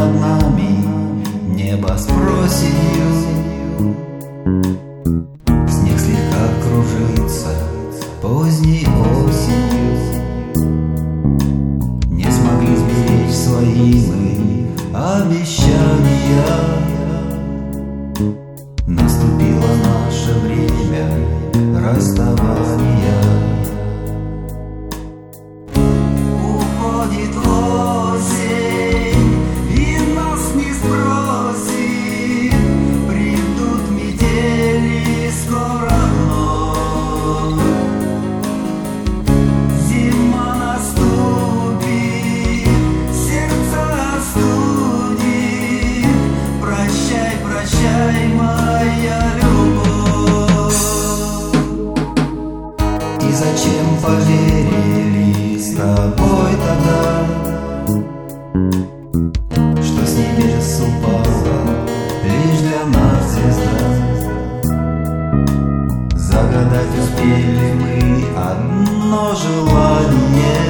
над нами небо с проседью. Снег слегка кружится поздней осенью. Не смогли сберечь свои мы обещания. Наступило наше время расставания. Уходит осень, и нас не спросит. Придут метели скоро вновь. Зима наступит, сердце остудит. Прощай, прощай, моя любовь. И зачем поверили с тобой тогда, что с небес упала лишь для нас звезда? Загадать успели мы одно желание.